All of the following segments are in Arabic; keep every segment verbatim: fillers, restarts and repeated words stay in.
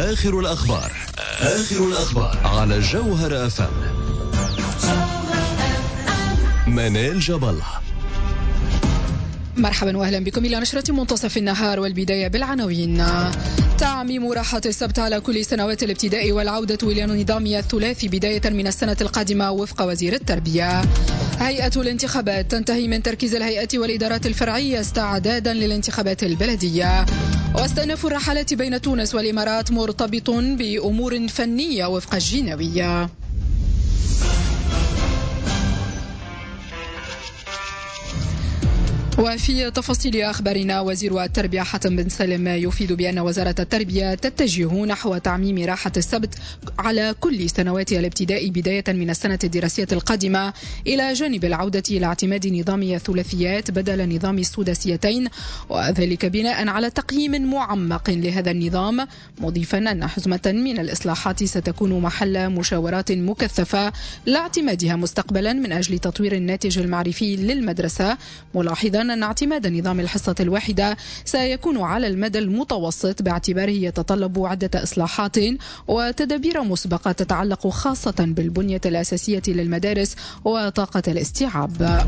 آخر الأخبار آخر الأخبار على جوهر أف أم. منال جبل. مرحبا واهلا بكم الى نشرة منتصف النهار، والبداية بالعناوين. تعميم راحة السبت على كل سنوات الابتداء والعودة الى النظام الثلاثي بداية من السنة القادمة وفق وزير التربية. هيئة الانتخابات تنتهي من تركيز الهيئة والإدارات الفرعية استعدادا للانتخابات البلدية. واستئناف الرحلات بين تونس والإمارات مرتبط بأمور فنية وفق الجنوية. وفي تفاصيل أخبارنا، وزير التربية حاتم بن سالم يفيد بأن وزارة التربية تتجه نحو تعميم راحة السبت على كل سنوات الابتداء بداية من السنة الدراسية القادمة، إلى جانب العودة إلى اعتماد نظام الثلاثيات بدل نظام السداسيتين، وذلك بناء على تقييم معمق لهذا النظام، مضيفا أن حزمة من الإصلاحات ستكون محل مشاورات مكثفة لاعتمادها مستقبلا من أجل تطوير الناتج المعرفي للمدرسة، ملاحظا أن اعتماد نظام الحصة الواحدة سيكون على المدى المتوسط باعتباره يتطلب عدة إصلاحات وتدابير مسبقة تتعلق خاصة بالبنية الأساسية للمدارس وطاقة الاستيعاب.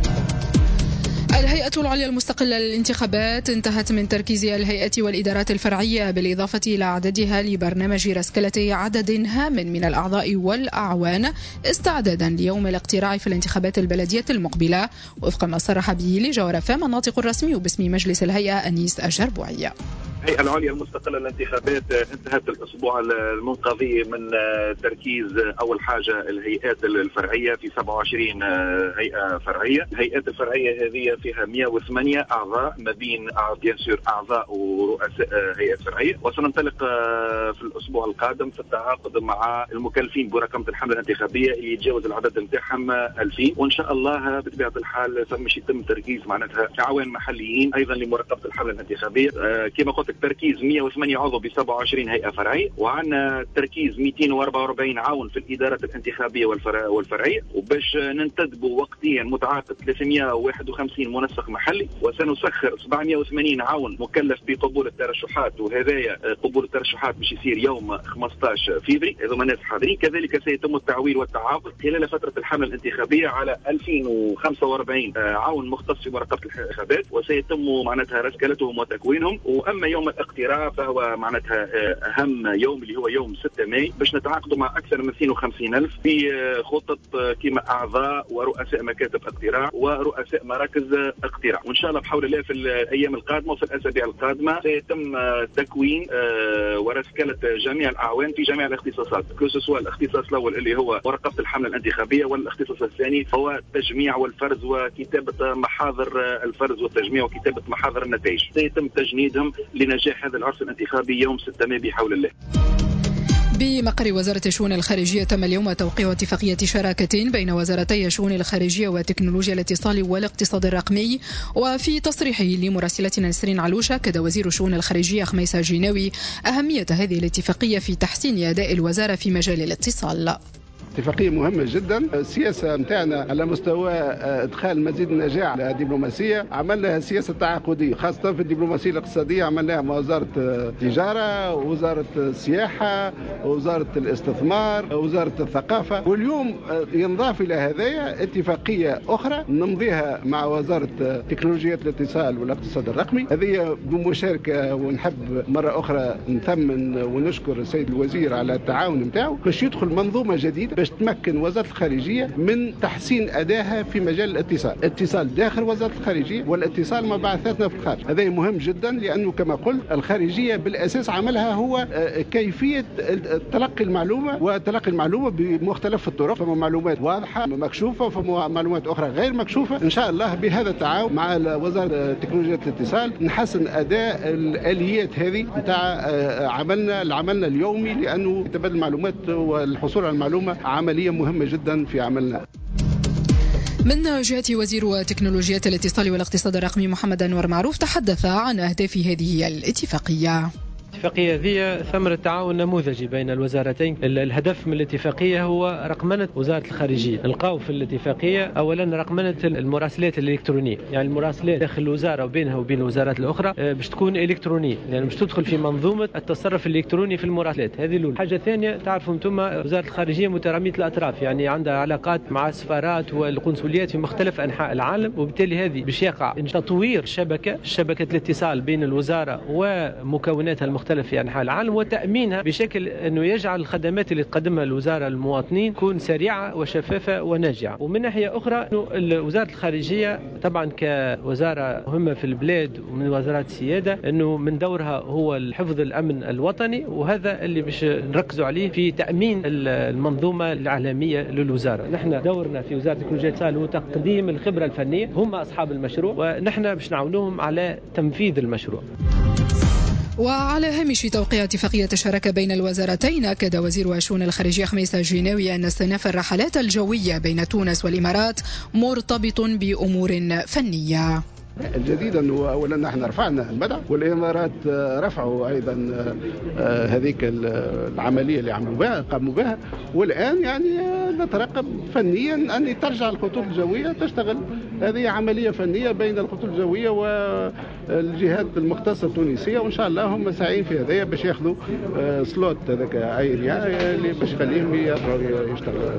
الهيئة العليا المستقلة للانتخابات انتهت من تركيز الهيئة والإدارات الفرعية بالإضافة إلى عددها لبرنامج رسكلة عدد هام من الأعضاء والأعوان استعدادا ليوم الاقتراع في الانتخابات البلدية المقبلة، وفق ما صرح به لجوهر أف أم الناطق الرسمي باسم مجلس الهيئة أنيس الجربوعي. الهيئة العليا المستقلة للانتخابات انتهت الأسبوع المنقضي من تركيز أول حاجة الهيئات الفرعية في سبعة وعشرين هيئة فرعية. الهيئات الفرعية هذه فيها مئة وثمانية أعضاء ما بين بيان أعضاء ورؤساء هيئات فرعية، وسننطلق في الأسبوع القادم في التعاقد مع المكلفين برقمة الحملة الانتخابية اللي يتجاوز العدد نتاعهم ألفين، وإن شاء الله بطبيعة الحال سمش يتم تركيز معناتها أعوان محليين أيضا لمراقبة الحملة الانتخابية. كما قلت تركيز مئة وثمانية عضو ب سبعة وعشرين هيئة فرعية، وعندنا تركيز مئتين وأربعة وأربعين عون في الإدارات الانتخابية والفرعية، وباش ننتدبوا وقتيا متعاقد ثلاثمئة وواحد وخمسين منسق محلي، وسنسخر سبعمئة وثمانين عون مكلف بقبول الترشحات، وهذايا قبول الترشحات باش يصير يوم خمسة عشر فبراير، هذوما ناس حاضرين. كذلك سيتم التعويل والتعاقد خلال فترة الحملة الانتخابية على ألفين وخمسة وأربعين عون مختص في مراقبة الانتخابات، وسيتم معناتها رسكلتهم وتكوينهم. وأما يوم الاقتراع فهو معناتها أهم يوم اللي هو يوم ستة ماي، باش نتعاقدوا مع أكثر من مئتين وخمسين ألف في خطط كما أعضاء ورؤساء مكاتب اقتراع ورؤساء مراكز اقتراع، وإن شاء الله بحول الله في الأيام القادمة وفي الأسابيع القادمة سيتم تكوين ورسكلة جميع الأعوان في جميع الاختصاصات، كوسوسوا الاختصاص الأول اللي هو مراقبة الحملة الانتخابية، والاختصاص الثاني هو التجميع والفرز وكتابة محاضر الفرز والتجميع وكتابة محاضر النتائج. سيتم تجنيدهم لنجاح هذا العرس الانتخابي يوم ستة ماي بحول الله. بمقر وزارة الشؤون الخارجية تم اليوم توقيع اتفاقية شراكة بين وزارتي الشؤون الخارجية وتكنولوجيا الاتصال والاقتصاد الرقمي. وفي تصريحه لمراسلتنا نسرين علوشة، أكد وزير الشؤون الخارجية خميس الجناوي أهمية هذه الاتفاقية في تحسين أداء الوزارة في مجال الاتصال. اتفاقية مهمة جدا. السياسة متاعنا على مستوى ادخال مزيد النجاح على الدبلوماسية، عملنا سياسة تعاقدية خاصة في الدبلوماسية الاقتصادية، عملناها مع وزارة التجارة، وزارة السياحة، وزارة الاستثمار، وزارة الثقافة، واليوم ينضاف إلى هذايا اتفاقية أخرى نمضيها مع وزارة تكنولوجيا الاتصال والاقتصاد الرقمي، هذه بمشاركة. ونحب مرة أخرى نثمن ونشكر السيد الوزير على التعاون متاعه باش يدخل منظومة جديدة باش تمكن وزارة الخارجية من تحسين أدائها في مجال الاتصال، اتصال داخل وزارة الخارجية والاتصال مع بعثاتنا في الخارج. هذا مهم جدا، لأنه كما قلت الخارجية بالأساس عملها هو كيفية تلقي المعلومة وتلقي المعلومة بمختلف الطرق، فما معلومات واضحة مكشوفة وفما معلومات أخرى غير مكشوفة. إن شاء الله بهذا التعاون مع وزارة تكنولوجيا الاتصال نحسن أداء الآليات هذه نتاع عملنا العملنا اليومي، لأنه تبادل المعلومات والحصول على المعلومة عملية مهمة جدا في عملنا. من جهة وزير تكنولوجيا الاتصال والاقتصاد الرقمي محمد أنور معروف تحدث عن أهداف هذه الاتفاقية. الاتفاقية هذه ثمرة تعاون نموذجي بين الوزارتين. الهدف من الاتفاقية هو رقمنة وزارة الخارجية. نلقاو في الاتفاقية أولا رقمنة المراسلات الإلكترونية، يعني المراسلات داخل الوزارة وبينها وبين الوزارات الأخرى باش تكون إلكترونية، لأن يعني باش تدخل في منظومة التصرف الإلكتروني في المراسلات. هذه الأولى. حاجة ثانية، تعرفوا أنتم وزارة الخارجية مترامية الأطراف، يعني عندها علاقات مع السفارات والقنصليات في مختلف أنحاء العالم، وبالتالي هذه باش يقع تطوير شبكة شبكة الاتصال بين الوزارة ومكوناتها المختلفة في أنحاء العالم، وتأمينها بشكل أنه يجعل الخدمات اللي تقدمها الوزارة للمواطنين تكون سريعة وشفافة وناجعة. ومن ناحية أخرى أنه وزارة الخارجية طبعا كوزارة مهمة في البلاد ومن وزارات السيادة، أنه من دورها هو الحفظ الأمن الوطني، وهذا اللي باش نركزوا عليه في تأمين المنظومة الإعلامية للوزارة. نحن دورنا في وزارة التكنولوجيا والاتصال هو تقديم الخبرة الفنية، هم أصحاب المشروع ونحن باش نعاونوهم على تنفيذ المشروع. وعلى هامش توقيع اتفاقية الشراكة بين الوزارتين، أكد وزير الشؤون الخارجية خميس الجناوي أن استئناف الرحلات الجوية بين تونس والإمارات مرتبط بأمور فنية. الجديد أنه أولا نحن رفعنا المدعم، والإمارات رفعوا أيضا هذيك العملية اللي عملوا بها قاموا بها، والآن يعني نترقب فنيا أن ترجع الخطوط الجوية تشتغل. هذه عملية فنية بين الخطوط الجوية والجهات المختصة التونسية، وإن شاء الله هم ساعين في هذايا باش ياخذوا سلوت هذاك عيريا اللي باش يخليهم يشتغلوا.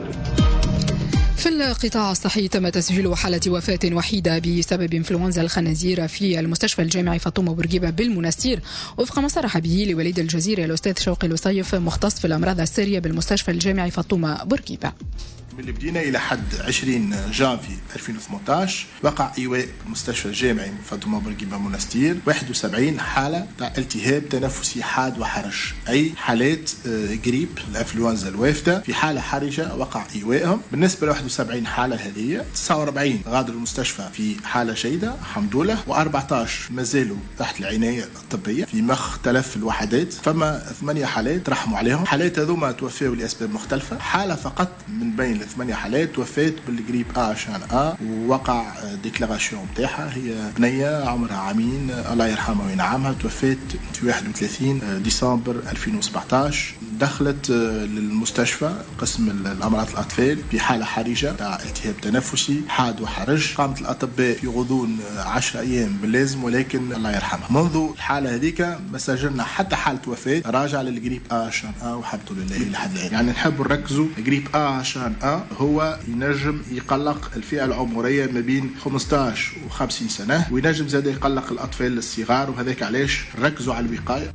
في القطاع الصحي تم تسجيل حالة وفاة وحيدة بسبب انفلونزا الخنازير في المستشفى الجامعي فاطمة بورقيبة بالمنستير، وفق ما صرح به لوليد الجزيرة الأستاذ شوقي الوصيف مختص في الأمراض السارية بالمستشفى الجامعي فاطمة بورقيبة. من اللي بدينا إلى حد عشرين جانفي ألفين وثمانية عشر وقع إيواء المستشفى الجامعي فاطمة بورقيبة منستير واحد وسبعين حالة تاع التهاب تنفسي حاد وحرج، أي حالات قريب الإنفلونزا الوافدة في حالة حرجة وقع إيواءهم. بالنسبة ل واحد وسبعين حالة هذه تسعة وأربعين غادروا المستشفى في حالة جيدة الحمد لله، و14 مازالوا تحت العناية الطبية في مختلف الوحدات. فما ثمانية حالات رحموا عليهم. حالات هذوما توفوا لأسباب مختلفة. حالة فقط من بين ثمانية حالات توفات بالجريب آ عشان آ، ووقع ديكلاراسيون نتاعها. هي بنية عمرها عامين الله يرحمها وينعمها، توفات في واحد وثلاثين ديسمبر ألفين وسبعة عشر. دخلت للمستشفى قسم الأمراض الأطفال في حالة حرجة تاع التهاب تنفسي حاد وحرج. قامت الأطباء في غضون عشرة أيام باللازم، ولكن الله يرحمها. منذ الحالة هذيك ما سجلنا حتى حالة وفاة راجع للجريب آ عشان آ، والحمد لله لحد الآن. يعني نحب نركزوا الجريب آ عشان آ هو ينجم يقلق الفئة العمرية ما بين خمسة عشر و خمسين سنة، وينجم زاد يقلق الأطفال الصغار، وهذاك علاش ركزوا على الوقاية.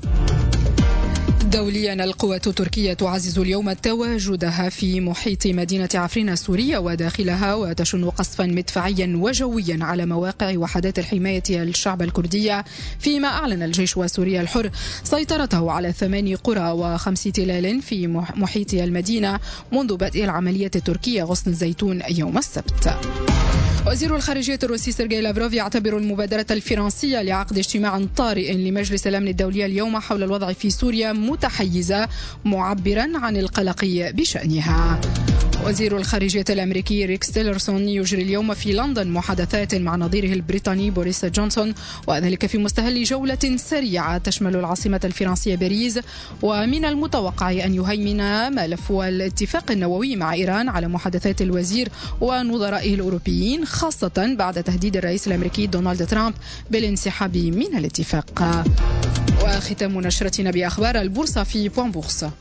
دوليا، القوات التركية تعزز اليوم تواجدها في محيط مدينة عفرين السورية وداخلها، وتشن قصفا مدفعيا وجويا على مواقع وحدات الحماية الشعب الكردية، فيما أعلن الجيش السوري الحر سيطرته على ثماني قرى وخمس تلال في محيط المدينة منذ بدء العملية التركية غصن الزيتون يوم السبت. وزير الخارجية الروسي سيرجي لافروف يعتبر المبادرة الفرنسية لعقد اجتماع طارئ لمجلس الأمن الدولي اليوم حول الوضع في سوريا متحيزة، معبرا عن القلق بشأنها. وزير الخارجية الأمريكي ريكس تيلرسون يجري اليوم في لندن محادثات مع نظيره البريطاني بوريس جونسون، وذلك في مستهل جولة سريعة تشمل العاصمة الفرنسية باريس. ومن المتوقع أن يهيمن ملف الاتفاق النووي مع إيران على محادثات الوزير ونظرائه الأوروبيين، خاصة بعد تهديد الرئيس الأمريكي دونالد ترامب بالانسحاب من الاتفاق. وختام نشرتنا بأخبار البورصة في بوان بورصة.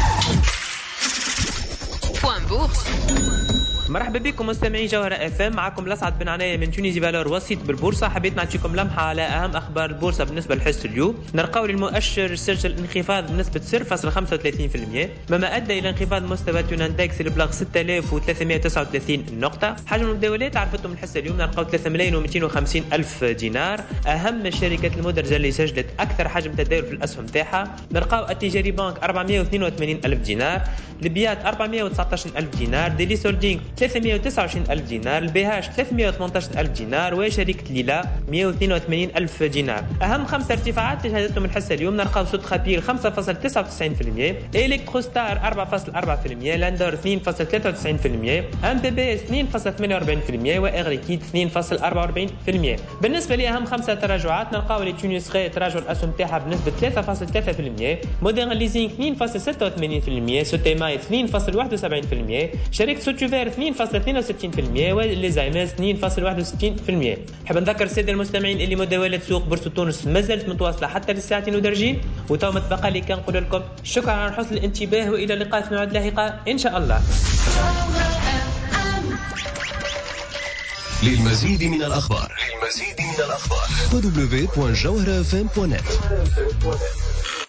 مرحبا بكم مستمعين جوهرة اف ام، معكم الاسعد بن عناية من تونيزي فالور وسيط بالبورصة. حبيت نعطيكم لمحة على اهم اخبار البورصة بالنسبة لحصة اليوم. نلقاو المؤشر سجل انخفاض بنسبة صفر فاصلة خمسة وثلاثين بالمئة، مما ادى الى انخفاض مستوى توناندكس اللي بلغ ستة آلاف وثلاثمئة وتسعة وثلاثين نقطة. حجم المداولات عرفتم الحصة اليوم نلقاو ثلاثة ملايين ومئتين وخمسين الف دينار. اهم الشركات المدرجة اللي سجلت اكثر حجم تداول في الاسهم تاعها نلقاو التجاري بانك أربعمئة واثنين وثمانين الف دينار، البيات أربعمئة وتسعة عشر الف دينار، ديلي سولدينغ ثلاثمائة وتسعة وعشرين ألف دينار، البيهاش ثلاثمائة وثمانية عشر ألف دينار، وشركة ليلا مئة واثنين وثمانين ألف دينار. أهم خمسة ارتفاعات اللي شهدتهم الحصة اليوم نلقاو صوت خبير خمسة فاصلة تسعة وتسعين بالمئة، إلكتروستار أربعة فاصلة أربعة بالمئة، لاندور اثنين فاصلة ثلاثة وتسعين بالمئة، أم بي بي إس اثنين فاصلة ثمانية وأربعين بالمئة، وإغريكيد اثنين فاصلة أربعة وأربعين بالمئة. بالنسبة لأهم خمسة تراجعات نلقاو لي تونس غي تراجع الأسهم تاعها بنسبة ثلاثة فاصلة ثلاثة بالمئة، مودرن ليزينغ اثنين فاصلة ستة وثمانين بالمئة، سوتيماي اثنين فاصلة واحد وسبعين بالمئة، شركة سوتشوفير اثنين فاصلة اثنين وستين بالمئة، وليزايمز اثنين فاصلة واحد وستين بالمئة. نحب نذكر السادة المستمعين اللي مداولة سوق بورصة تونس ما زالت متواصلة حتى للساعتين ودرجين، وتو متبقى لي كان نقول لكم شكرا على حسن الانتباه، وإلى اللقاء في موعد لاحقة إن شاء الله. للمزيد من الأخبار للمزيد من الأخبار دبليو دبليو دبليو دوت جوهرة إف إم دوت نت.